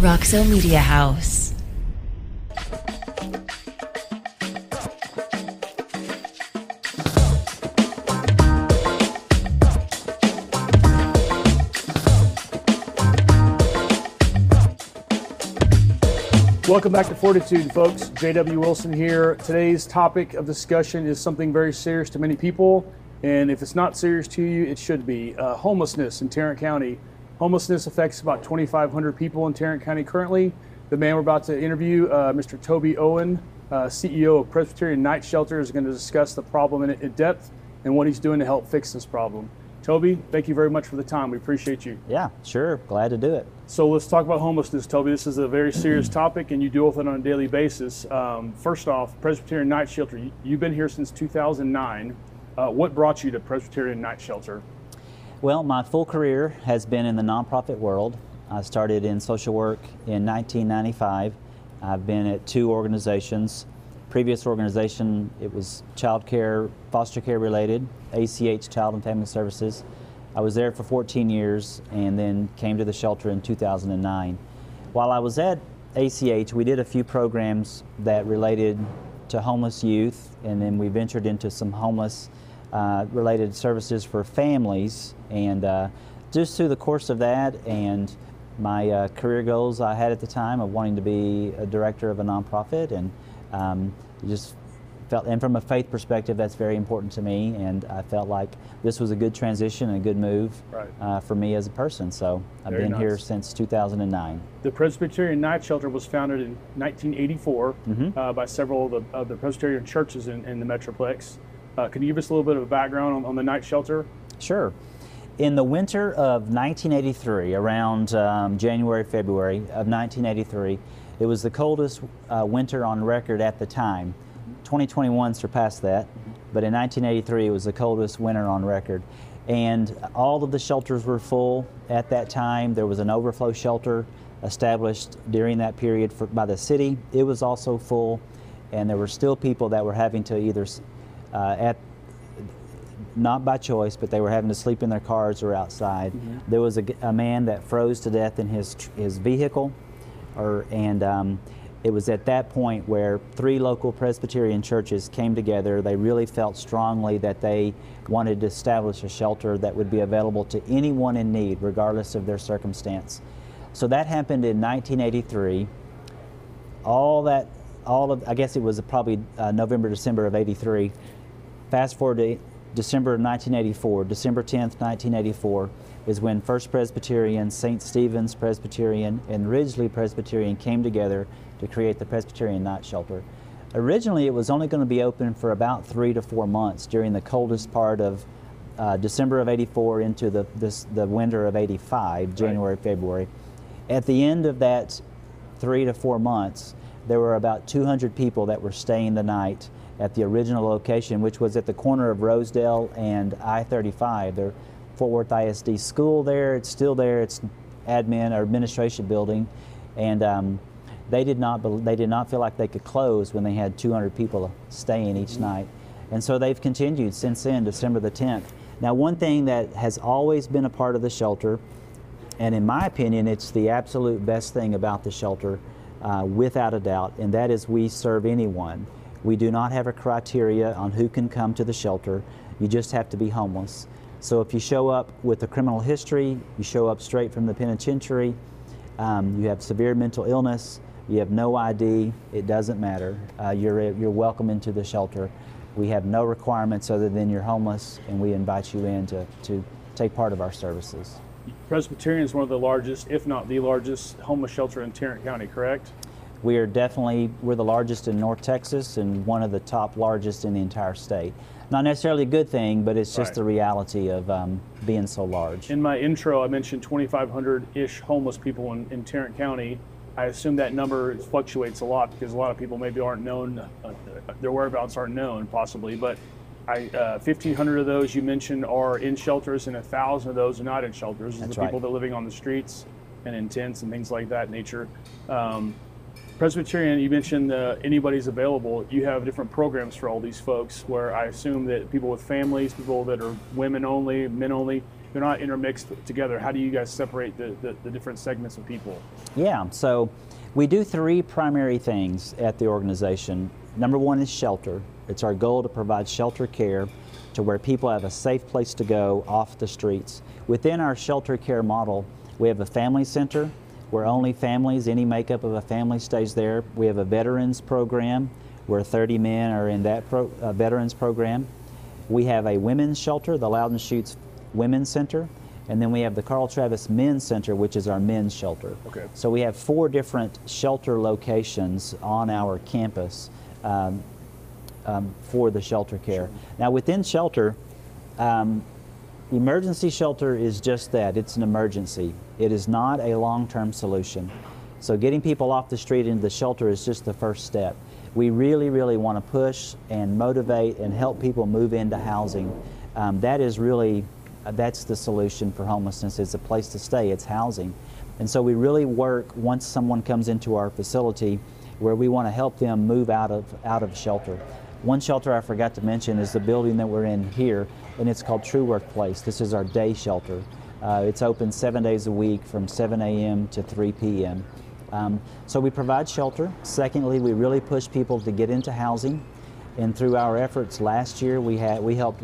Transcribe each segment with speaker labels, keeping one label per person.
Speaker 1: Roxo Media House.
Speaker 2: Welcome back to Fortitude, folks. J.W. Wilson here. Today's topic of discussion is something very serious to many people, and if it's not serious to you, it should be. Homelessness in Tarrant County. Homelessness affects about 2,500 people in Tarrant County currently. The man we're about to interview, Mr. Toby Owen, CEO of Presbyterian Night Shelter, is going to discuss the problem in depth and what he's doing to help fix this problem. Toby, thank you very much for the time. We appreciate you.
Speaker 3: Yeah, sure. Glad to do it.
Speaker 2: So let's talk about homelessness, Toby. This is a very serious topic, and you deal with it on a daily basis. First off, Presbyterian Night Shelter, you've been here since 2009. What brought you to Presbyterian Night Shelter?
Speaker 3: Well, my full career has been in the nonprofit world. I started in social work in 1995. I've been at two organizations. Previous organization, it was child care, foster care related, ACH, Child and Family Services. I was there for 14 years and then came to the shelter in 2009. While I was at ACH, we did a few programs that related to homeless youth, and then we ventured into some homeless related services for families. And just through the course of that and my career goals I had at the time of wanting to be a director of a nonprofit, and just felt, and from a faith perspective, that's very important to me, and I felt like this was a good transition and a good move for me as a person. So I've been here since 2009.
Speaker 2: The Presbyterian Night Shelter was founded in 1984 by several of the Presbyterian churches in the Metroplex. Can you give us a little bit of a background on the night shelter?
Speaker 3: Sure. In the winter of 1983, around January, February of 1983, it was the coldest winter on record at the time. 2021 surpassed that, but in 1983 it was the coldest winter on record. And all of the shelters were full at that time. There was an overflow shelter established during that period by the city. It was also full, and there were still people that were having to either, not by choice, but they were having to sleep in their cars or outside. There was a man that froze to death in his vehicle. It was at that point where three local Presbyterian churches came together. They really felt strongly that they wanted to establish a shelter that would be available to anyone in need, regardless of their circumstance. So that happened in 1983. I guess it was probably November, December of 83. Fast forward to December of 1984, December 10th, 1984, is when First Presbyterian, St. Stephen's Presbyterian, and Ridgely Presbyterian came together to create the Presbyterian Night Shelter. Originally, it was only going to be open for about 3 to 4 months during the coldest part of December of 84 into the winter of 85, January, February. At the end of that 3 to 4 months, there were about 200 people that were staying the night at the original location, which was at the corner of Rosedale and I-35. The Fort Worth ISD school there, it's still there, it's admin or administration building, and they did not feel like they could close when they had 200 people staying each night. And so they've continued since then, December the 10th. Now, one thing that has always been a part of the shelter, and in my opinion, it's the absolute best thing about the shelter, without a doubt, and that is we serve anyone. We do not have a criteria on who can come to the shelter. You just have to be homeless. So if you show up with a criminal history, you show up straight from the penitentiary, you have severe mental illness, you have no ID, it doesn't matter. You're welcome into the shelter. We have no requirements other than you're homeless, and we invite you in to take part of our services.
Speaker 2: Presbyterian is one of the largest, if not the largest, homeless shelter in Tarrant County, correct?
Speaker 3: We're the largest in North Texas and one of the top largest in the entire state. Not necessarily a good thing, but it's just the reality of being so large. In my intro, I mentioned 2,500-ish homeless people in Tarrant County. I assume that number fluctuates a lot because a lot of people maybe aren't known, their whereabouts aren't known possibly, but 1,500 of those you mentioned are in shelters, and 1,000 of those are not in shelters. These are people that are living on the streets and in tents and things like that nature. Presbyterian, you mentioned anybody's available. You have different programs for all these folks where I assume that people with families, people that are women only, men only,
Speaker 2: they're not intermixed together. How do you guys separate the different segments of people?
Speaker 3: Yeah, so we do three primary things at the organization. Number one is shelter. It's our goal to provide shelter care to where people have a safe place to go off the streets. Within our shelter care model, we have a family center where only families, any makeup of a family stays there. We have a veterans program where 30 men are in that veterans program. We have a women's shelter, the Loudon Chutes Women's Center, and then we have the Carl Travis Men's Center, which is our men's shelter.
Speaker 2: Okay.
Speaker 3: So we have 4 different shelter locations on our campus for the shelter care. Now within shelter, emergency shelter is just that, it's an emergency. It is not a long-term solution. So getting people off the street into the shelter is just the first step. We really, really want to push and motivate and help people move into housing. That is really, that's the solution for homelessness. It's a place to stay, it's housing. And so we really work once someone comes into our facility where we want to help them move out of shelter. One shelter I forgot to mention is the building that we're in here, and it's called True Workplace. This is our day shelter. It's open 7 days a week from 7 a.m. to 3 p.m. So we provide shelter. Secondly, we really push people to get into housing. And through our efforts last year, we helped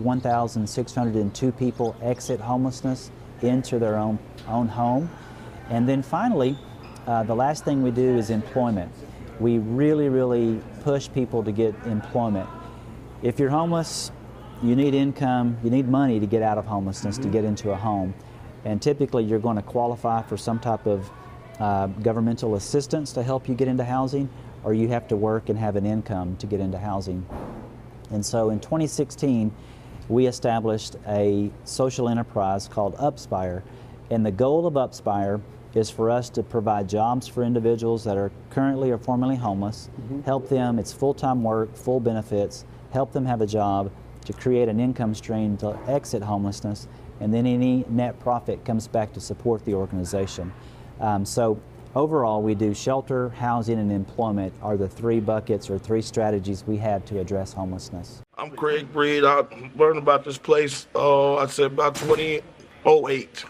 Speaker 3: 1,602 people exit homelessness into their own home. And then finally, the last thing we do is employment. We really, really push people to get employment. If you're homeless, you need income, you need money to get out of homelessness, to get into a home. And typically you're going to qualify for some type of governmental assistance to help you get into housing, or you have to work and have an income to get into housing. And so in 2016, we established a social enterprise called Upspire. And the goal of Upspire is for us to provide jobs for individuals that are currently or formerly homeless, help them, it's full-time work, full benefits, help them have a job to create an income stream to exit homelessness, and then any net profit comes back to support the organization. So overall, we do shelter, housing, and employment are the 3 buckets or 3 strategies we have to address homelessness.
Speaker 4: I'm Craig Breed. I learned about this place, I'd say about 2008.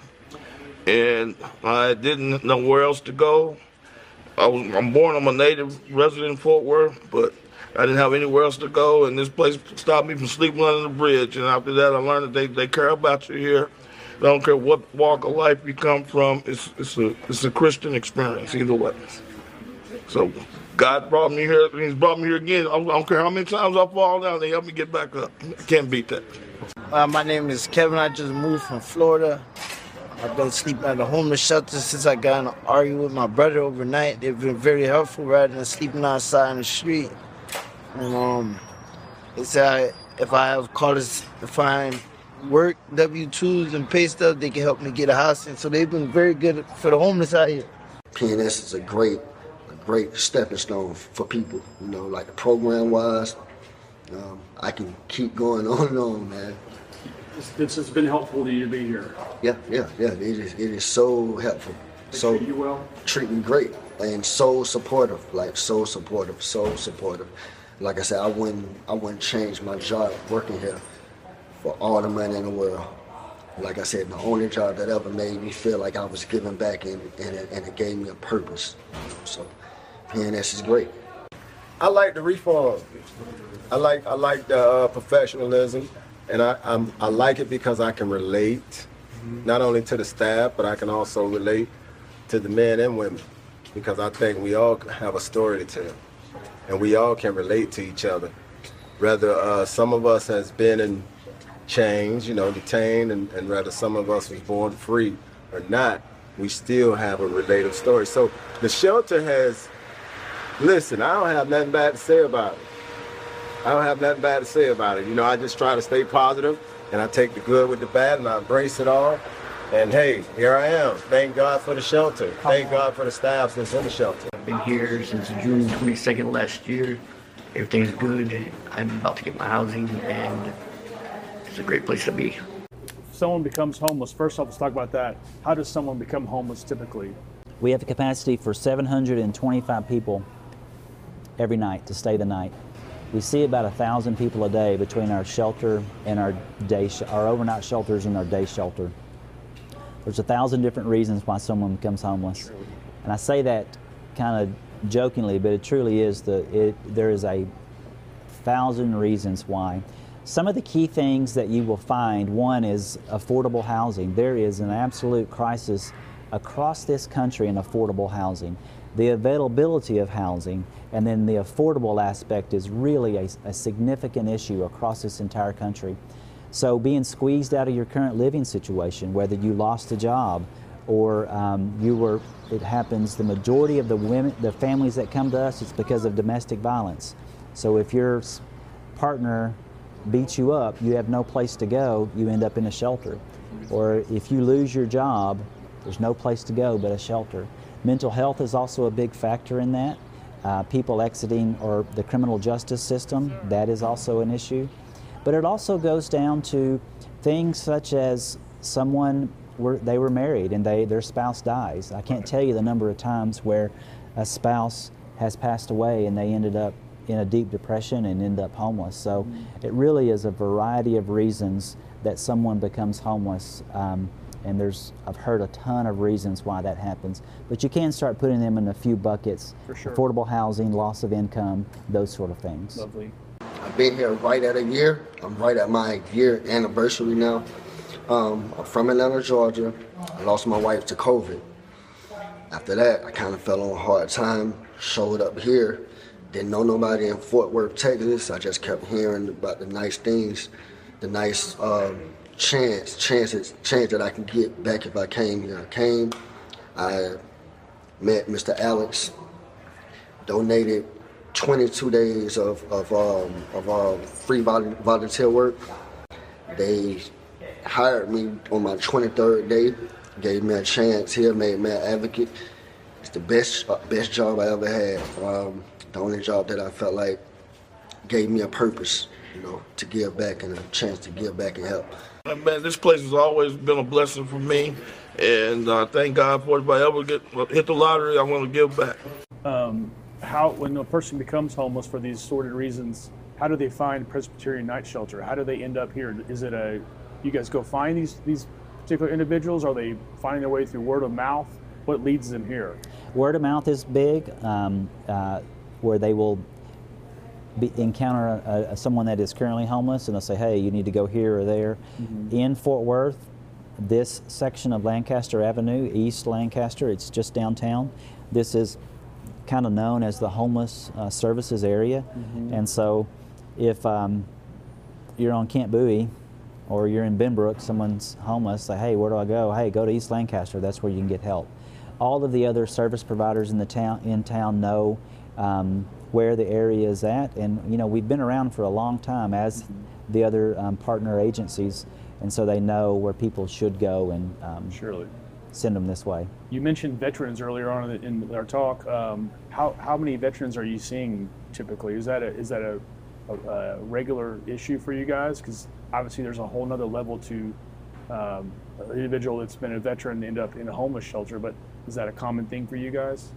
Speaker 4: And I didn't know where else to go. I'm a native resident in Fort Worth, but I didn't have anywhere else to go, and this place stopped me from sleeping under the bridge. And after that, I learned that they care about you here. They don't care what walk of life you come from. It's a Christian experience either way. So God brought me here. He's brought me here again. I don't care how many times I fall down. They help me get back up. Can't beat that.
Speaker 5: My name is Kevin. I just moved from Florida. I've been sleeping at a homeless shelter since I got in an argument with my brother overnight. They've been very helpful rather than sleeping outside in the street. And they said if I have callers to find work, W-2s and pay stubs, they can help me get a house. And so they've been very good for the homeless out here.
Speaker 6: PNS is a great stepping stone for people, like the program-wise. I can keep going on and on, man.
Speaker 2: This has been helpful to you to be here.
Speaker 6: Yeah. It is so helpful.
Speaker 2: They treat you well?
Speaker 6: Treat me great and so supportive, so supportive. Like I said, I wouldn't change my job working here for all the money in the world. Like I said, the only job that ever made me feel like I was giving back and it gave me a purpose. So PNS is great.
Speaker 7: I like the reform. I like the professionalism. And I like it because I can relate, not only to the staff, but I can also relate to the men and women, because I think we all have a story to tell, and we all can relate to each other. Whether some of us has been in chains, detained, and whether some of us was born free or not, we still have a relative story. So the shelter has, listen, I don't have nothing bad to say about it. I just try to stay positive, and I take the good with the bad, and I embrace it all. And hey, here I am. Thank God for the shelter. Thank God for the staff that's in the shelter.
Speaker 8: I've been here since June 22nd last year. Everything's good. I'm about to get my housing, and it's a great place to be.
Speaker 2: If someone becomes homeless, first off, let's talk about that. How does someone become homeless typically?
Speaker 3: We have the capacity for 725 people every night to stay the night. We see about 1,000 people a day between our shelter and our overnight shelters and our day shelter. There's 1,000 different reasons why someone becomes homeless. And I say that kind of jokingly, but it truly is there is 1,000 reasons why. Some of the key things that you will find, one is affordable housing. There is an absolute crisis across this country in affordable housing. The availability of housing and then the affordable aspect is really a significant issue across this entire country. So being squeezed out of your current living situation, whether you lost a job or it happens, the majority of the families that come to us, it's because of domestic violence. So if your partner beats you up, you have no place to go, you end up in a shelter. Or if you lose your job, there's no place to go but a shelter. Mental health is also a big factor in that. People exiting or the criminal justice system, that is also an issue. But it also goes down to things such as they were married and their spouse dies. I can't tell you the number of times where a spouse has passed away and they ended up in a deep depression and end up homeless. So it really is a variety of reasons that someone becomes homeless. And I've heard a ton of reasons why that happens. But you can start putting them in a few buckets. For sure. Affordable housing, loss of income, those sort of things.
Speaker 2: Lovely.
Speaker 6: I've been here right at a year. I'm right at my year anniversary now. I'm from Atlanta, Georgia. I lost my wife to COVID. After that, I kind of fell on a hard time, showed up here. Didn't know nobody in Fort Worth, Texas. I just kept hearing about the nice things, the nice chance that I can get back if I came here. I came, I met Mr. Alex, donated 22 days of free volunteer work. They hired me on my 23rd day, gave me a chance here, made me an advocate. It's the best job I ever had. The only job that I felt like gave me a purpose, to give back and a chance to give back and help.
Speaker 4: Man, this place has always been a blessing for me, and thank God for it. If I ever hit the lottery, I want to give back.
Speaker 2: When a person becomes homeless for these sordid reasons, how do they find Presbyterian Night Shelter? How do they end up here? Is it you guys go find these particular individuals? Are they finding their way through word of mouth? What leads them here?
Speaker 3: Word of mouth is big, where they will encounter someone that is currently homeless and they'll say, hey, you need to go here or there. Mm-hmm. In Fort Worth, this section of Lancaster Avenue, East Lancaster, it's just downtown. This is kind of known as the homeless services area. Mm-hmm. And so if you're on Camp Bowie or you're in Benbrook, someone's homeless, say, hey, where do I go? Hey, go to East Lancaster, that's where you can get help. All of the other service providers in town know where the area is at, and we've been around for a long time as the other partner agencies, and so they know where people should go and
Speaker 2: surely
Speaker 3: send them this way.
Speaker 2: You mentioned veterans earlier on in our talk. How many veterans are you seeing typically? Is that a regular issue for you guys? Because obviously there's a whole nother level to an individual that's been a veteran end up in a homeless shelter, but is that a common thing for you guys?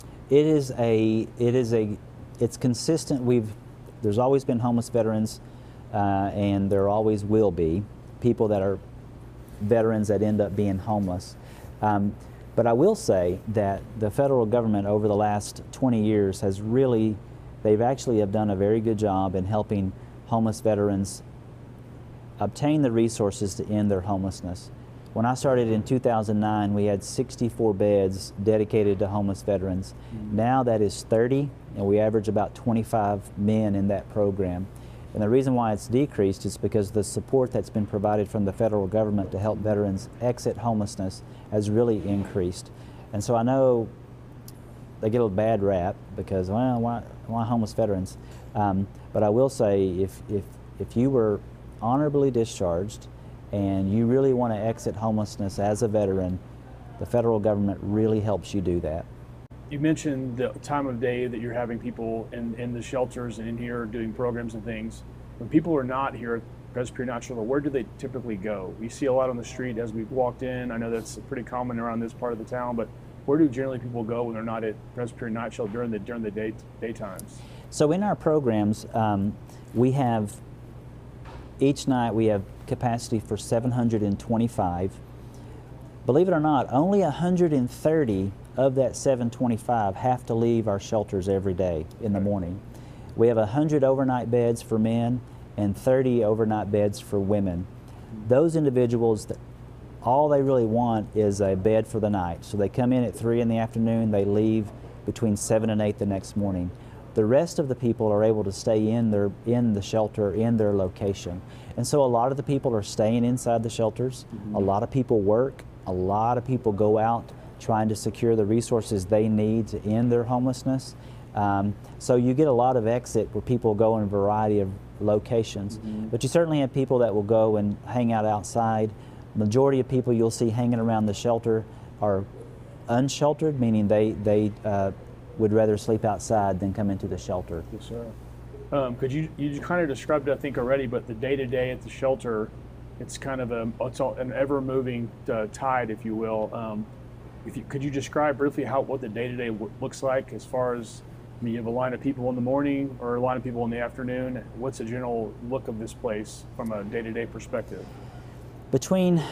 Speaker 3: It's consistent. There's always been homeless veterans, and there always will be people that are veterans that end up being homeless. But I will say that the federal government over the last 20 years they've actually done a very good job in helping homeless veterans obtain the resources to end their homelessness. When I started in 2009, we had 64 beds dedicated to homeless veterans. Mm-hmm. Now that is 30, and we average about 25 men in that program. And the reason why it's decreased is because the support that's been provided from the federal government to help veterans exit homelessness has really increased. And so I know they get a bad rap because, well, why homeless veterans? But I will say, if you were honorably discharged and you really want to exit homelessness as a veteran, the federal government really helps you do that.
Speaker 2: You mentioned the time of day that you're having people in the shelters and in here doing programs and things. When people are not here at Presbyterian Night Shelter, where do they typically go? We see a lot on the street as we've walked in. I know that's pretty common around this part of the town, but where do generally people go when they're not at Presbyterian Night Shelter during the daytimes?
Speaker 3: So in our programs, each night we have capacity for 725. Believe it or not, only 130 of that 725 have to leave our shelters every day in the morning. We have 100 overnight beds for men and 30 overnight beds for women. Those individuals, all they really want is a bed for the night. So they come in at 3 in the afternoon, they leave between 7 and 8 the next morning. The rest of the people are able to stay in the shelter, in their location. And so a lot of the people are staying inside the shelters. A lot of people work. A lot of people go out trying to secure the resources they need to end their homelessness. So you get a lot of exit where people go in a variety of locations. But you certainly have people that will go and hang out outside. Majority of people you'll see hanging around the shelter are unsheltered, meaning they would rather sleep outside than come into the shelter.
Speaker 2: Yes, sir. Could you kind of described it, I think, already, but the day-to-day at the shelter, it's kind of an ever-moving tide, if you will. Could you describe briefly what the day-to-day looks like as far as, I mean, you have a line of people in the morning or a line of people in the afternoon? What's the general look of this place from a day-to-day perspective?
Speaker 3: Between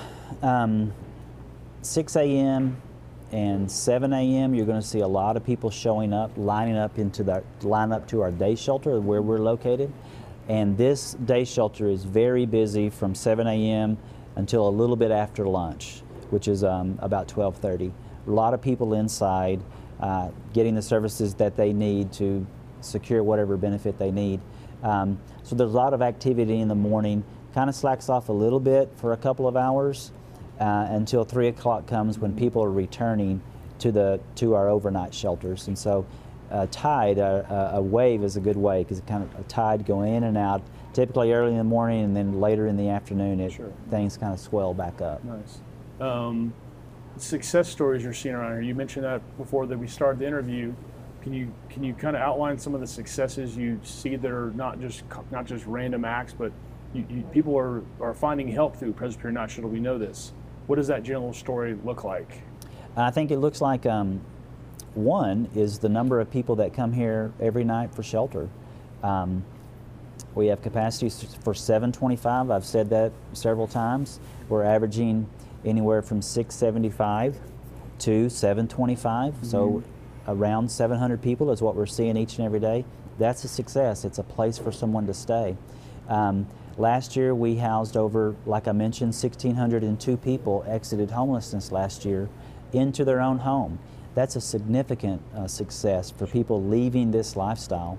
Speaker 3: 6 a.m. and 7 a.m., you're going to see a lot of people showing up, lining up to our day shelter where we're located. And this day shelter is very busy from 7 a.m. until a little bit after lunch, which is about 12:30. A lot of people inside getting the services that they need to secure whatever benefit they need. So there's a lot of activity in the morning. Kind of slacks off a little bit for a couple of hours until 3 o'clock comes when people are returning to our overnight shelters. And so a wave is a good way because it's kind of a tide going in and out, typically early in the morning and then later in the afternoon things kind of swell back up.
Speaker 2: Nice. Success stories you're seeing around here. You mentioned that before that we started the interview. Can you kind of outline some of the successes you see that are not just random acts, but people are finding help through Presbyterian Night Shuttle? We know this. What does that general story look like? I
Speaker 3: think it looks like one is the number of people that come here every night for shelter. We have capacity for 725. I've said that several times. We're averaging anywhere from 675 to 725. So around 700 people is what we're seeing each and every day. That's a success. It's a place for someone to stay. Last year we housed over, like I mentioned, 1,602 people exited homelessness last year into their own home. That's a significant success for people leaving this lifestyle.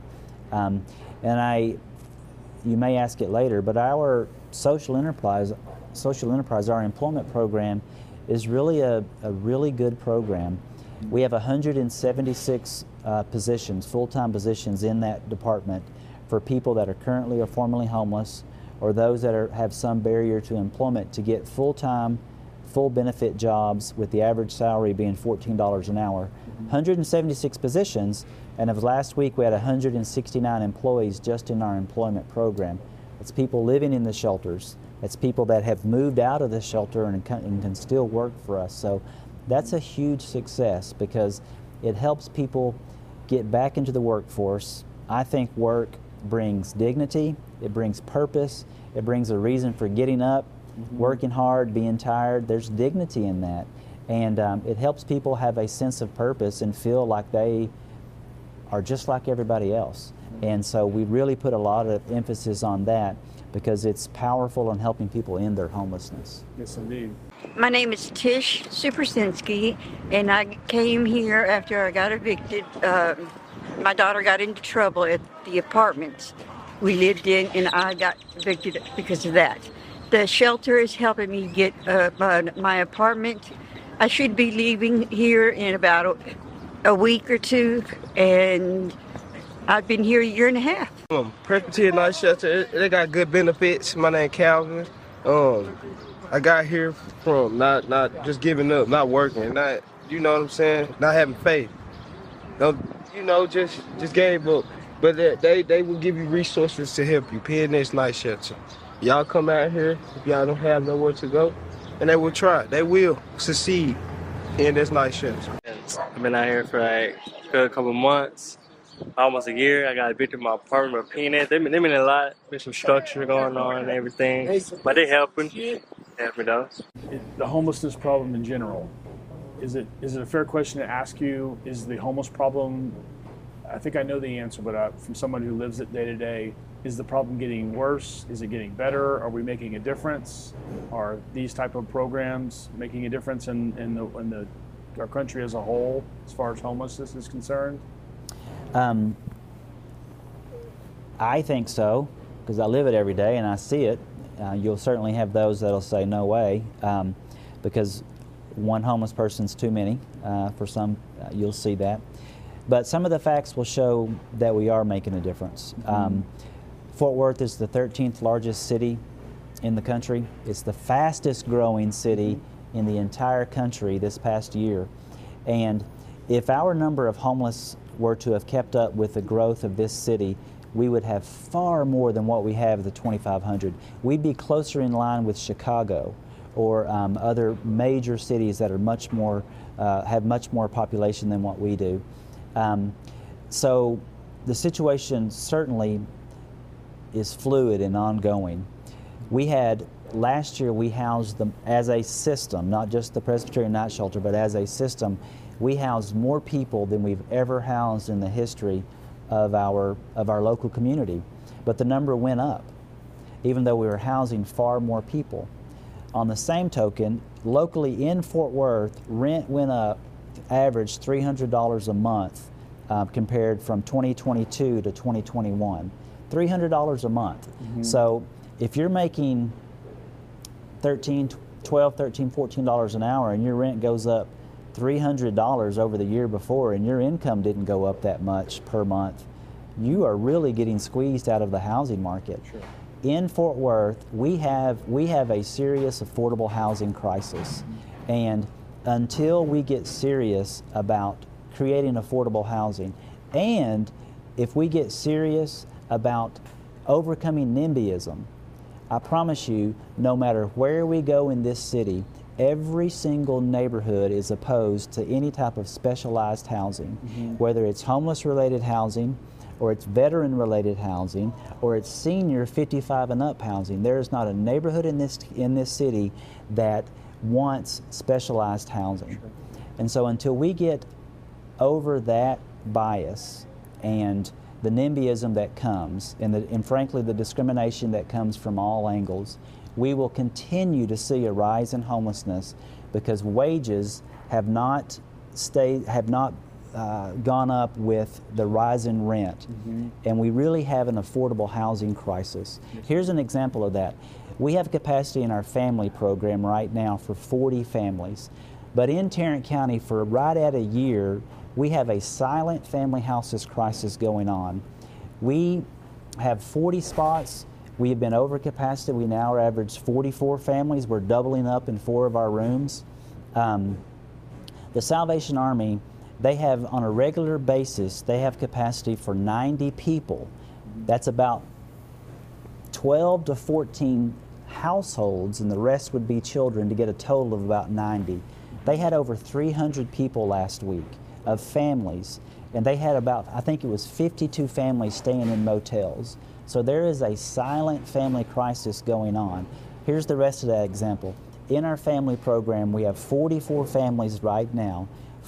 Speaker 3: You may ask it later, but our social enterprise, our employment program is really a really good program. We have 176 positions, full-time positions in that department for people that are currently or formerly homeless or those that have some barrier to employment to get full-time, full benefit jobs with the average salary being $14 an hour. 176 positions, and of last week we had 169 employees just in our employment program. It's people living in the shelters. It's people that have moved out of the shelter and can still work for us. So that's a huge success because it helps people get back into the workforce. I think work brings dignity, it brings purpose, it brings a reason for getting up, working hard, being tired. There's dignity in that. And it helps people have a sense of purpose and feel like they are just like everybody else. And so we really put a lot of emphasis on that because it's powerful in helping people end their homelessness.
Speaker 2: Yes, indeed.
Speaker 9: My name is Tish Supersinski, and I came here after I got evicted. My daughter got into trouble at the apartments we lived in, and I got evicted because of that. The shelter is helping me get my apartment. I should be leaving here in about a week or two, and I've been here a year and a half.
Speaker 10: Presbyterian Night Shelter, they got good benefits. My name Calvin. I got here from not just giving up, not working, not, you know what I'm saying, not having faith. Just gave up. But they will give you resources to help you. PNS Night Shelter. Y'all come out here if y'all don't have nowhere to go, and they will try. They will succeed in this night shelter.
Speaker 11: I've been out here for a couple months. almost a year. I got evicted from my apartment with Peanut. They been a lot. There's some structure going on and everything. But they helping. Helping though.
Speaker 2: The homelessness problem in general, is it a fair question to ask you? Is the homeless problem, I think I know the answer, but from someone who lives it day to day, is the problem getting worse? Is it getting better? Are we making a difference? Are these type of programs making a difference in our country as a whole as far as homelessness is concerned?
Speaker 3: I think so, because I live it every day and I see it. You'll certainly have those that'll say no way, because one homeless person's too many. For some, you'll see that. But some of the facts will show that we are making a difference. Fort Worth is the 13th largest city in the country. It's the fastest growing city in the entire country this past year. And if our number of homeless were to have kept up with the growth of this city, we would have far more than what we have at the 2,500. We'd be closer in line with Chicago or other major cities that are much more, have much more population than what we do. So the situation certainly is fluid and ongoing. We had, last year we housed them as a system, not just the Presbyterian Night Shelter, but as a system, we housed more people than we've ever housed in the history of our local community. But the number went up, even though we were housing far more people. On the same token, locally in Fort Worth, rent went up, averaged $300 a month compared from 2022 to 2021. $300 a month. So if you're making $12, $13, $14 an hour and your rent goes up $300 over the year before and your income didn't go up that much per month, you are really getting squeezed out of the housing market.
Speaker 2: Sure.
Speaker 3: In Fort Worth, we have a serious affordable housing crisis. And until we get serious about creating affordable housing, and if we get serious about overcoming NIMBYism, I promise you, no matter where we go in this city, every single neighborhood is opposed to any type of specialized housing, whether it's homeless-related housing, or it's veteran-related housing, or it's senior 55 and up housing. There is not a neighborhood in this city that wants specialized housing.
Speaker 2: Sure.
Speaker 3: And so until we get over that bias and the NIMBYism that comes, and frankly the discrimination that comes from all angles, we will continue to see a rise in homelessness because wages have not gone up with the rise in rent, and we really have an affordable housing crisis. Here's an example of that. We have capacity in our family program right now for 40 families, but in Tarrant County for right at a year, we have a silent family houses crisis going on. We have 40 spots. We have been over capacity. We now average 44 families. We're doubling up in 4 of our rooms. The Salvation Army, they have on a regular basis, they have capacity for 90 people. That's about 12 to 14 households, and the rest would be children, to get a total of about 90. They had over 300 people last week of families, and they had about, I think it was 52 families staying in motels. So there is a silent family crisis going on. Here's the rest of that example. In our family program, we have 44 families right now.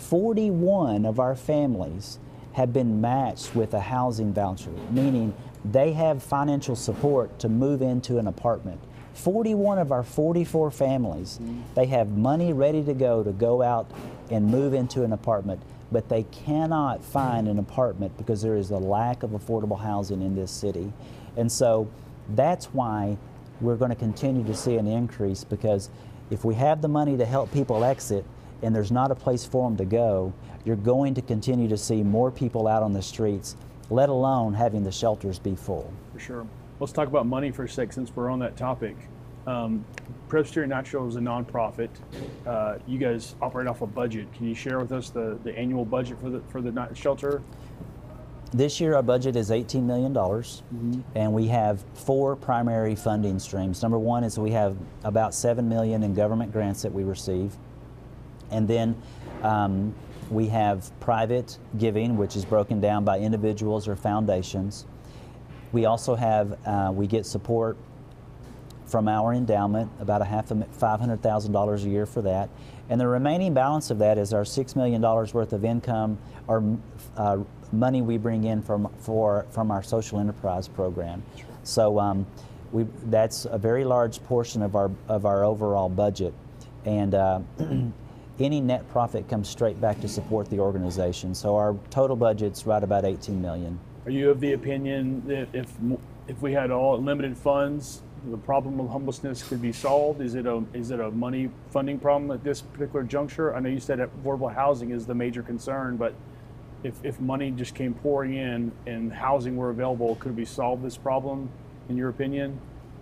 Speaker 3: 41 of our families have been matched with a housing voucher, meaning they have financial support to move into an apartment. 41 of our 44 families, they have money ready to go out and move into an apartment, but they cannot find an apartment because there is a lack of affordable housing in this city. And so that's why we're going to continue to see an increase, because if we have the money to help people exit and there's not a place for them to go, you're going to continue to see more people out on the streets, let alone having the shelters be full.
Speaker 2: For sure. Let's talk about money for a sec since we're on that topic. Presbyterian Night Shelter is a nonprofit. You guys operate off a budget. Can you share with us the annual budget for the night shelter?
Speaker 3: This year our budget is $18 million, and we have 4 primary funding streams. Number one is we have about $7 million in government grants that we receive, and then We have private giving, which is broken down by individuals or foundations. We also have, we get support from our endowment, about $500,000 a year for that. And the remaining balance of that is our $6 million worth of income or money we bring in from our social enterprise program. So that's a very large portion of our overall budget. And any net profit comes straight back to support the organization. So our total budget's right about $18 million.
Speaker 2: Are you of the opinion that if we had all unlimited funds, the problem of homelessness could be solved? Is it a money funding problem at this particular juncture? I know you said that affordable housing is the major concern, but if money just came pouring in and housing were available, could we solve this problem, in your opinion?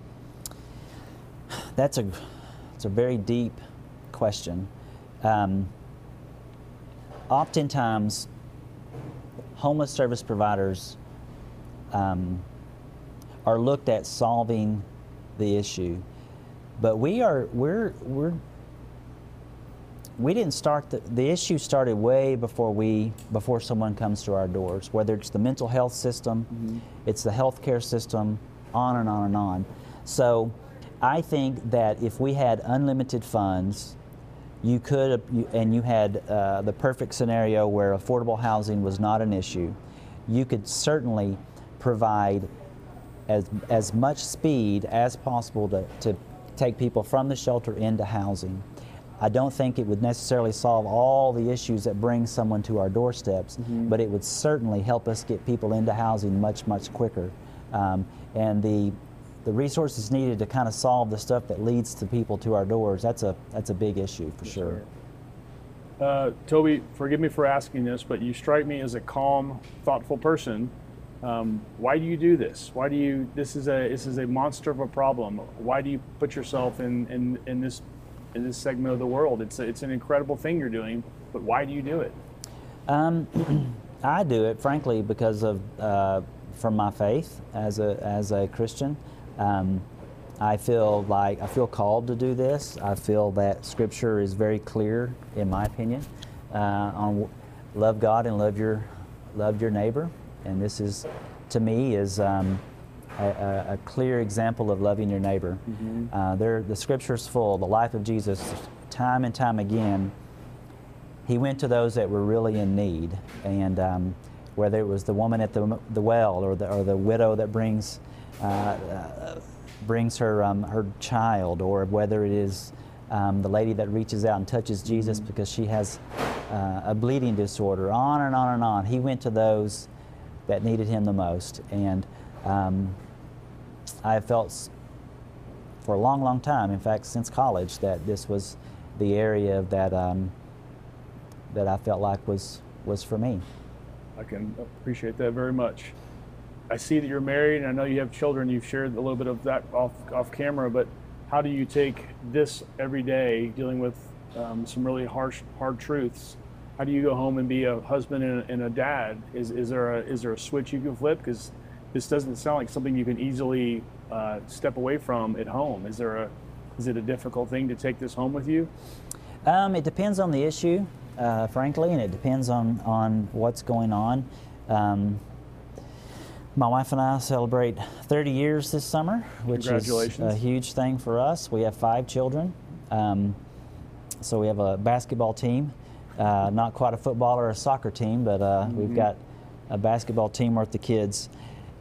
Speaker 3: It's a very deep question. Oftentimes, homeless service providers are looked at solving the issue, but we didn't start the issue started way before someone comes to our doors. Whether it's the mental health system, it's the healthcare system, on and on and on. So I think that if we had unlimited funds, you had the perfect scenario where affordable housing was not an issue, you could certainly provide as much speed as possible to take people from the shelter into housing. I don't think it would necessarily solve all the issues that bring someone to our doorsteps, but it would certainly help us get people into housing much, much quicker. And the resources needed to kind of solve the stuff that leads to people to our doors, that's a big issue for sure.
Speaker 2: Toby, forgive me for asking this, but you strike me as a calm, thoughtful person. Why do you do this? Why do you? This is a monster of a problem. Why do you put yourself in this segment of the world? It's an incredible thing you're doing, but why do you do it?
Speaker 3: I do it, frankly, because of from my faith as a Christian. I feel called to do this. I feel that Scripture is very clear, in my opinion, on love God and love your neighbor. And this is, to me, is a clear example of loving your neighbor. The Scripture's full. The life of Jesus, time and time again, he went to those that were really in need, and whether it was the woman at the well or the widow that brings her child, or whether it is the lady that reaches out and touches Jesus because she has a bleeding disorder, on and on and on. He went to those that needed him the most. And I have felt for a long, long time, in fact since college, that this was the area that I felt like was for me.
Speaker 2: I can appreciate that very much. I see that you're married, and I know you have children. You've shared a little bit of that off camera, but how do you take this every day, dealing with some really hard truths? How do you go home and be a husband and a dad? Is there a switch you can flip? Because this doesn't sound like something you can easily step away from at home. Is it a difficult thing to take this home with you?
Speaker 3: It depends on the issue, frankly, and it depends on what's going on. My wife and I celebrate 30 years this summer, which is a huge thing for us. We have 5 children, so we have a basketball team. Not quite a football or a soccer team, but we've got a basketball team worth of kids.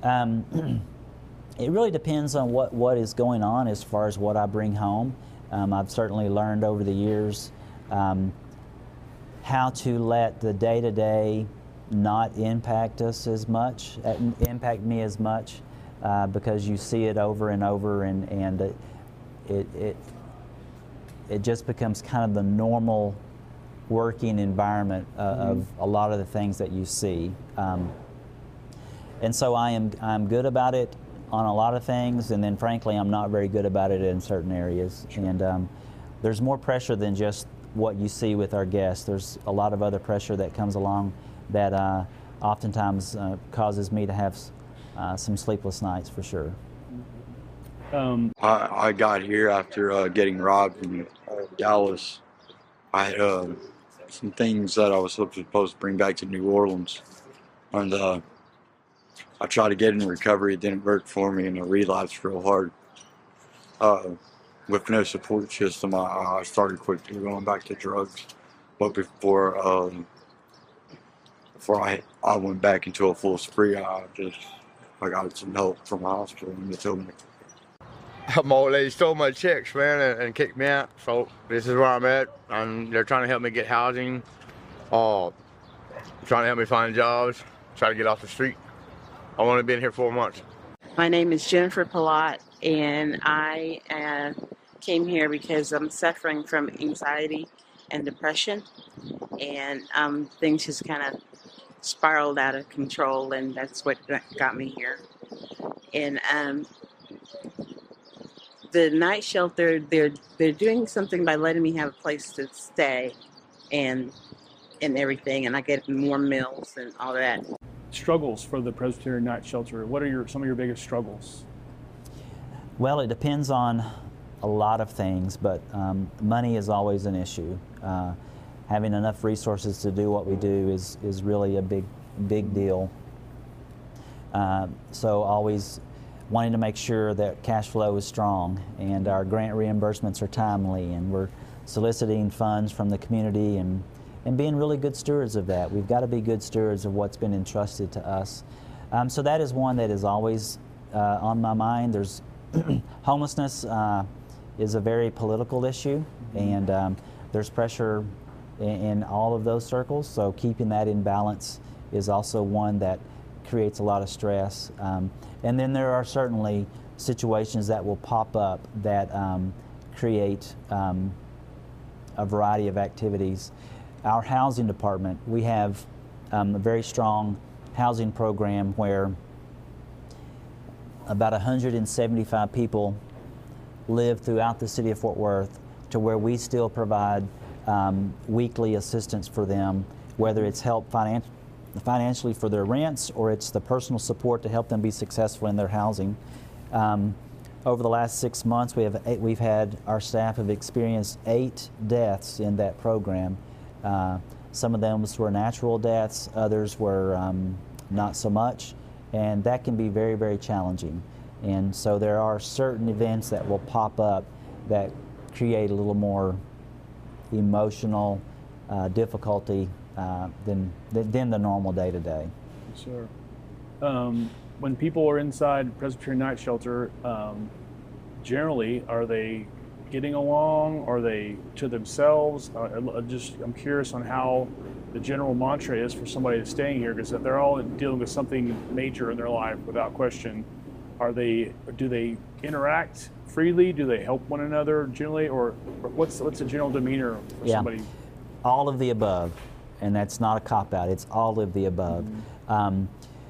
Speaker 3: It really depends on what is going on as far as what I bring home. I've certainly learned over the years how to let the day-to-day not impact us as much, impact me as much, because you see it over and over, and it just becomes kind of the normal working environment of a lot of the things that you see. And so I'm good about it on a lot of things, and then frankly I'm not very good about it in certain areas. And there's more pressure than just what you see with our guests. There's a lot of other pressure that comes along that oftentimes causes me to have some sleepless nights, for sure.
Speaker 12: I got here after getting robbed in Dallas. I some things that I was supposed to bring back to New Orleans. And I tried to get in recovery. It didn't work for me, and I relapsed real hard. With no support system, I started quickly going back to drugs. But before I went back into a full spree, I got some help from the hospital, and they told me.
Speaker 13: My old lady stole my checks, man, and kicked me out. So this is where I'm at, and they're trying to help me get housing, trying to help me find jobs, try to get off the street. I've only been here 4 months.
Speaker 14: My name is Jennifer Palat, and I came here because I'm suffering from anxiety and depression, and things just kind of spiraled out of control, and that's what got me here. And the night shelter, they're doing something by letting me have a place to stay and everything, and I get more meals and all that.
Speaker 2: Struggles for the Presbyterian Night Shelter. What are some of your biggest struggles?
Speaker 3: Well, it depends on a lot of things, but money is always an issue. Having enough resources to do what we do is really a big deal. So always wanting to make sure that cash flow is strong and our grant reimbursements are timely, and we're soliciting funds from the community and being really good stewards of that. We've got to be good stewards of what's been entrusted to us. So that is one that is always on my mind. There's homelessness is a very political issue, and there's pressure in all of those circles, so keeping that in balance is also one that creates a lot of stress. And then there are certainly situations that will pop up that create a variety of activities. Our housing department, we have a very strong housing program where about 175 people live throughout the city of Fort Worth, to where we still provide weekly assistance for them, whether it's help financially for their rents or it's the personal support to help them be successful in their housing. Over the last 6 months, we've had our staff have experienced 8 deaths in that program. Some of them were natural deaths, others were not so much, and that can be very, very challenging. And so there are certain events that will pop up that create a little more emotional difficulty than the normal day-to-day.
Speaker 2: Sure. When people are inside Presbyterian Night Shelter, generally, are they getting along? Are they to themselves? I'm curious on how the general mantra is for somebody that's staying here, because if they're all dealing with something major in their life, without question, do they interact freely? Do they help one another generally, or what's the general demeanor for somebody?
Speaker 3: All of the above, and that's not a cop-out. It's all of the above. In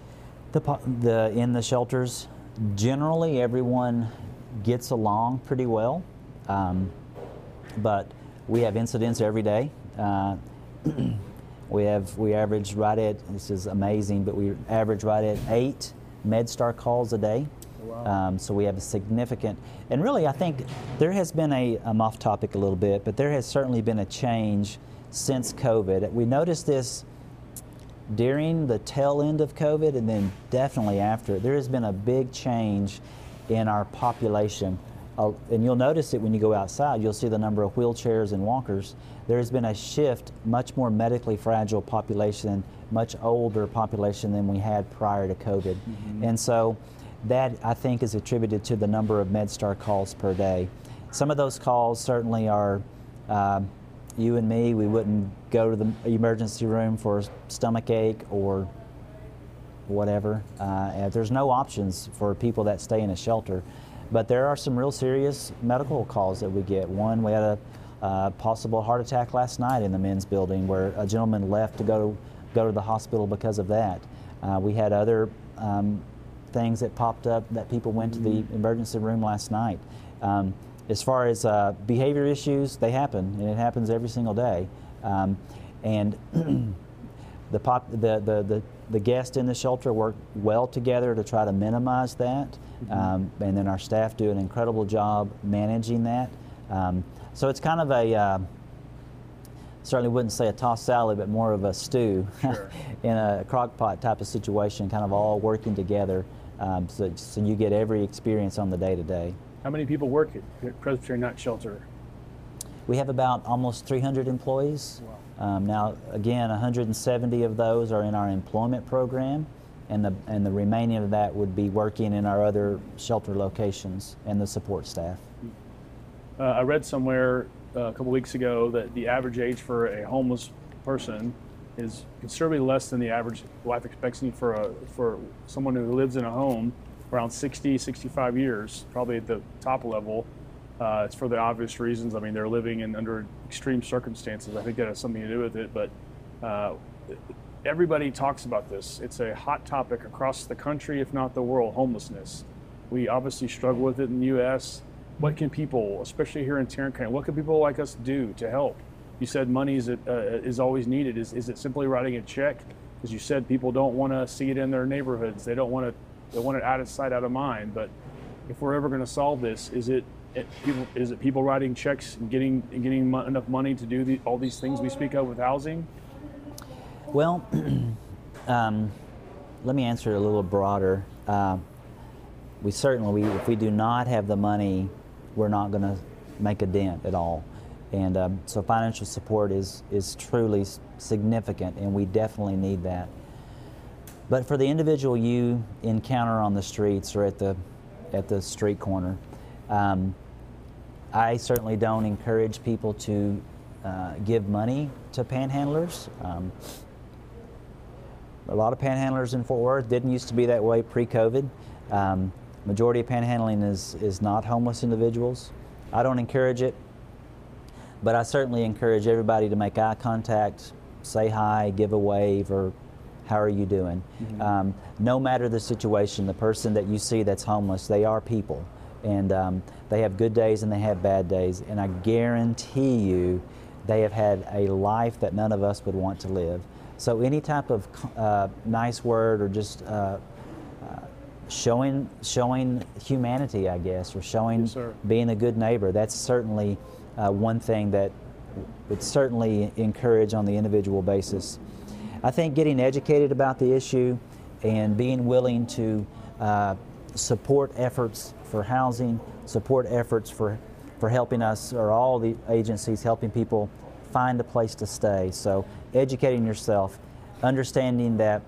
Speaker 3: the shelters, generally everyone gets along pretty well, but we have incidents every day. We average right at, this is amazing, but we average right at 8 MedStar calls a day. Wow. So we have a significant, and really I think there has been I'm off topic a little bit, but there has certainly been a change since COVID. We noticed this during the tail end of COVID, and then definitely after. There has been a big change in our population. And you'll notice it when you go outside. You'll see the number of wheelchairs and walkers. There has been a shift, much more medically fragile population, much older population than we had prior to COVID. Mm-hmm. And so that, I think, is attributed to the number of MedStar calls per day. Some of those calls certainly are, you and me, we wouldn't go to the emergency room for a stomach ache or whatever. There's no options for people that stay in a shelter. But there are some real serious medical calls that we get. One, we had a possible heart attack last night in the men's building, where a gentleman left to go to the hospital because of that. We had other things that popped up that people went to the emergency room last night. As far as behavior issues, they happen, and it happens every single day. And the guests in the shelter work well together to try to minimize that. And then our staff do an incredible job managing that. So it's kind of certainly wouldn't say a tossed salad, but more of a stew in a crock pot type of situation, kind of all working together, so you get every experience on the day-to-day.
Speaker 2: How many people work at Presbyterian Night Shelter?
Speaker 3: We have about almost 300 employees. Wow. Now, again, 170 of those are in our employment program, and the remaining of that would be working in our other shelter locations and the support staff.
Speaker 2: I read somewhere a couple weeks ago that the average age for a homeless person is considerably less than the average life expectancy for someone who lives in a home, around 60, 65 years, probably at the top level. It's for the obvious reasons. I mean, they're living under extreme circumstances. I think that has something to do with it, but everybody talks about this. It's a hot topic across the country, if not the world, homelessness. We obviously struggle with it in the U.S. What can people, especially here in Tarrant County, what can people like us do to help? You said money is always needed. Is it simply writing a check? Because you said people don't want to see it in their neighborhoods. They want it out of sight, out of mind. But if we're ever going to solve this, is it people writing checks and getting enough money to do all these things we speak of with housing?
Speaker 3: Well, let me answer it a little broader. We certainly, if we do not have the money, we're not going to make a dent at all. And so financial support is truly significant, and we definitely need that. But for the individual you encounter on the streets or at the street corner, I certainly don't encourage people to give money to panhandlers. A lot of panhandlers in Fort Worth didn't used to be that way pre-COVID. Majority of panhandling is not homeless individuals. I don't encourage it, but I certainly encourage everybody to make eye contact, say hi, give a wave, or how are you doing? Mm-hmm. No matter the situation, the person that you see that's homeless, they are people. And they have good days and they have bad days. And I guarantee you they have had a life that none of us would want to live. So any type of nice word, or just showing humanity, I guess, or showing being a good neighbor, that's certainly one thing that would certainly encourage on the individual basis. I think getting educated about the issue and being willing to support efforts for housing, support efforts for helping us, or all the agencies helping people find a place to stay. So educating yourself, understanding that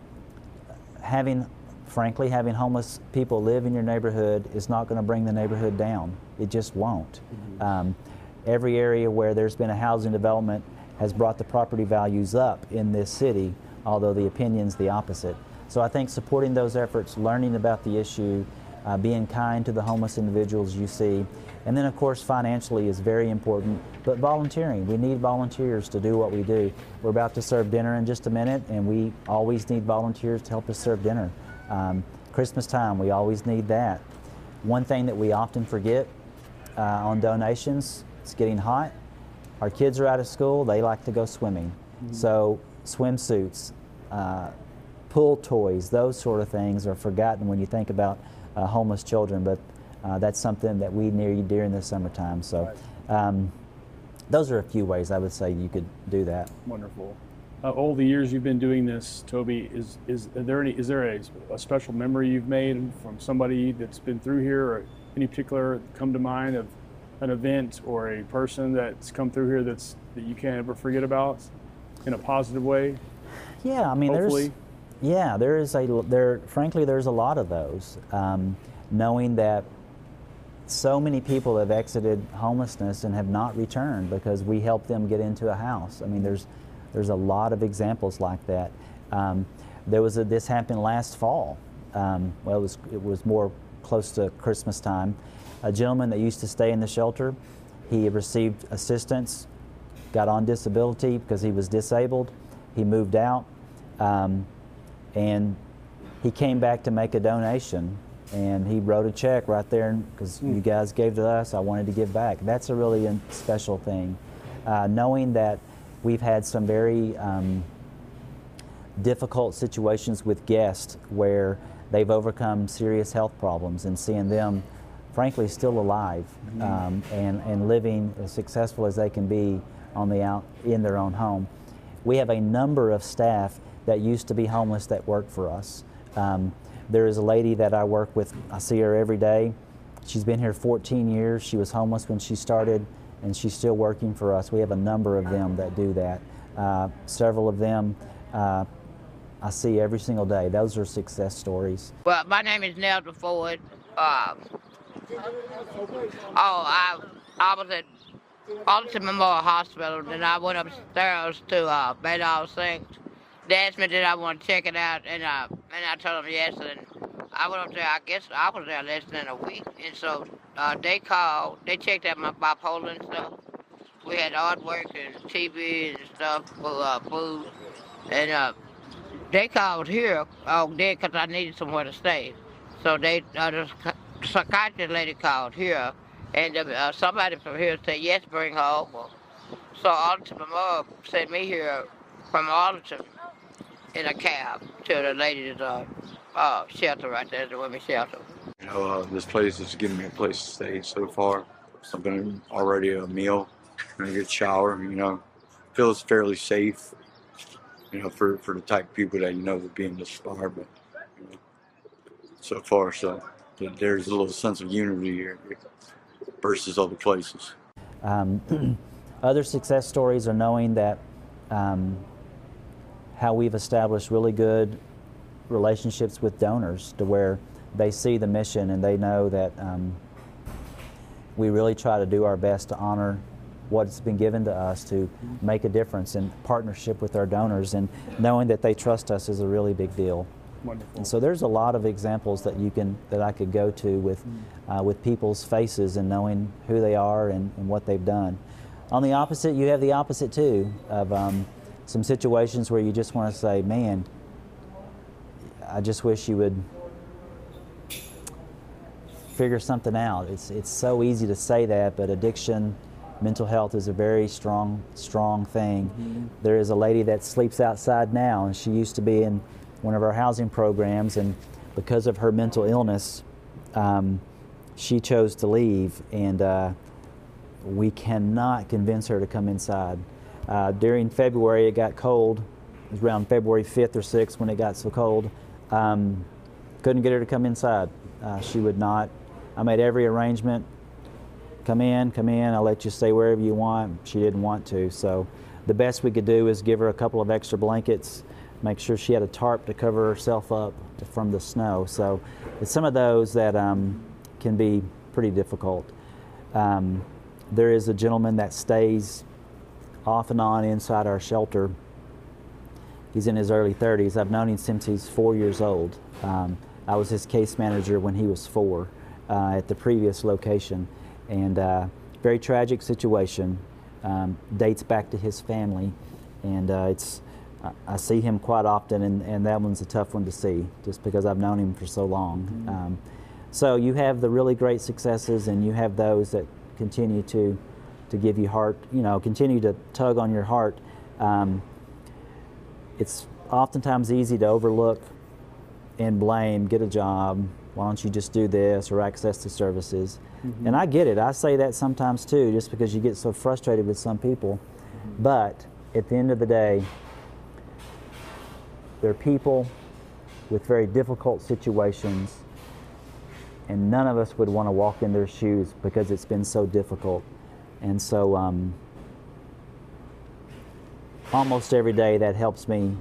Speaker 3: frankly, having homeless people live in your neighborhood is not going to bring the neighborhood down. It just won't. Mm-hmm. Every area where there's been a housing development has brought the property values up in this city, although the opinion's the opposite. So I think supporting those efforts, learning about the issue, being kind to the homeless individuals you see, and then of course financially is very important, but volunteering. We need volunteers to do what we do. We're about to serve dinner in just a minute, and we always need volunteers to help us serve dinner. Christmas time, we always need that. One thing that we often forget on donations, it's getting hot. Our kids are out of school, they like to go swimming. Mm-hmm. So swimsuits, pool toys, those sort of things are forgotten when you think about homeless children, but that's something that we need during the summertime. So those are a few ways I would say you could do that.
Speaker 2: Wonderful. All the years you've been doing this, Toby, is there a special memory you've made from somebody that's been through here, or any particular come to mind of an event or a person that's come through here that you can't ever forget about in a positive way?
Speaker 3: Yeah, I mean,
Speaker 2: hopefully.
Speaker 3: Frankly, there's a lot of those. Knowing that so many people have exited homelessness and have not returned because we helped them get into a house. I mean, there's a lot of examples like that. This happened last fall. Well, it was more close to Christmas time. A gentleman that used to stay in the shelter, he received assistance, got on disability because he was disabled. He moved out, and he came back to make a donation, and he wrote a check right there because you guys gave to us. I wanted to give back. That's a really special thing. Knowing that we've had some very difficult situations with guests where they've overcome serious health problems, and seeing them frankly still alive and living as successful as they can be in their own home. We have a number of staff that used to be homeless that work for us. There is a lady that I work with. I see her every day. She's been here 14 years. She was homeless when she started, and she's still working for us. We have a number of them that do that. Several of them I see every single day. Those are success stories.
Speaker 15: Well, my name is Nelda Ford. I was at Arlington Memorial Hospital, then I went upstairs to Baylor Saints. They asked me did I want to check it out, and I told them yes, and I went up there. I guess I was there less than a week, and so they called. They checked out my bipolar and stuff. We had artwork and TV and stuff for food, and they called here all day because I needed somewhere to stay. So the psychiatrist lady called here, and somebody from here said, yes, bring her over. So Arlington Memorial sent me here from Arlington in a cab to the ladies' shelter right there, the women's shelter.
Speaker 12: You know, this place has given me a place to stay so far. Something already a meal, and a good shower. You know, feels fairly safe. You know, for the type of people that you know would be in this bar, but you know, so far, so there's a little sense of unity here versus other places.
Speaker 3: Other success stories are knowing that how we've established really good relationships with donors to where they see the mission and they know that we really try to do our best to honor what's been given to us to make a difference in partnership with our donors, and knowing that they trust us is a really big deal.
Speaker 2: Wonderful.
Speaker 3: And so there's a lot of examples that I could go to with people's faces and knowing who they are and what they've done. On the opposite, you have the opposite too of some situations where you just want to say, man, I just wish you would figure something out. It's so easy to say that, but addiction, mental health is a very strong thing. Mm-hmm. There is a lady that sleeps outside now, and she used to be in one of our housing programs, and because of her mental illness, she chose to leave, and we cannot convince her to come inside. During February, it got cold. It was around February 5th or 6th when it got so cold. Couldn't get her to come inside. She would not. I made every arrangement. Come in, I'll let you stay wherever you want. She didn't want to, so the best we could do is give her a couple of extra blankets, make sure she had a tarp to cover herself up from the snow. So it's some of those that can be pretty difficult. There is a gentleman that stays off and on inside our shelter. He's in his early 30s. I've known him since he's 4 years old. I was his case manager when he was 4 at the previous location. And very tragic situation, dates back to his family, and I see him quite often, and that one's a tough one to see, just because I've known him for so long. Mm-hmm. So you have the really great successes, and you have those that continue to give you heart, continue to tug on your heart. It's oftentimes easy to overlook and blame, get a job, why don't you just do this, or access to services. Mm-hmm. And I get it. I say that sometimes too, just because you get so frustrated with some people. Mm-hmm. But at the end of the day, they're people with very difficult situations, and none of us would want to walk in their shoes because it's been so difficult. And so almost every day that helps me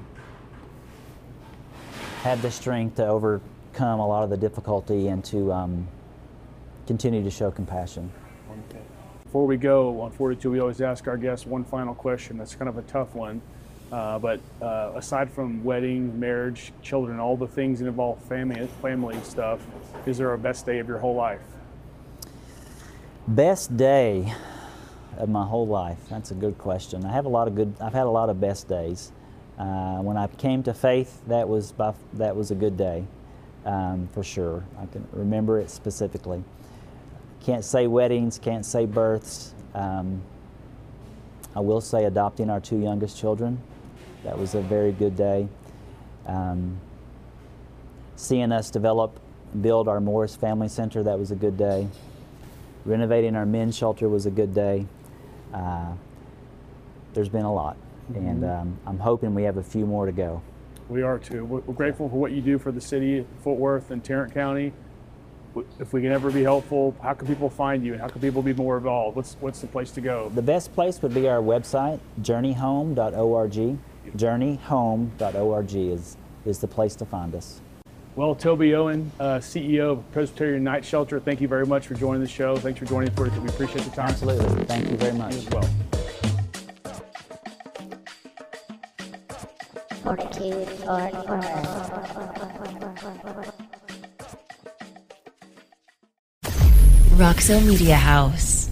Speaker 3: have the strength to overcome a lot of the difficulty and to continue to show compassion.
Speaker 2: Okay. Before we go on Fortitude, we always ask our guests one final question. That's kind of a tough one, but aside from wedding, marriage, children, all the things that involve family stuff, is there a best day of your whole life?
Speaker 3: Best day of my whole life? That's a good question. I've had a lot of best days. When I came to faith, that was a good day, for sure. I can remember it specifically. Can't say weddings, can't say births. I will say adopting our 2 youngest children. That was a very good day. Seeing us build our Morris Family Center, that was a good day. Renovating our men's shelter was a good day. there's been a lot, and I'm hoping we have a few more to go.
Speaker 2: We are too. We're grateful for what you do for the city, Fort Worth, and Tarrant County. If we can ever be helpful, how can people find you, and how can people be more involved? What's the place to go?
Speaker 3: The best place would be our website, journeyhome.org. Journeyhome.org is the place to find us.
Speaker 2: Well, Toby Owen, CEO of Presbyterian Night Shelter, thank you very much for joining the show. Thanks for joining Fortitude. We appreciate the time.
Speaker 3: Absolutely. Thank you very much.
Speaker 2: You as well.
Speaker 16: Fortitude for Forever.
Speaker 1: Roxo Media House.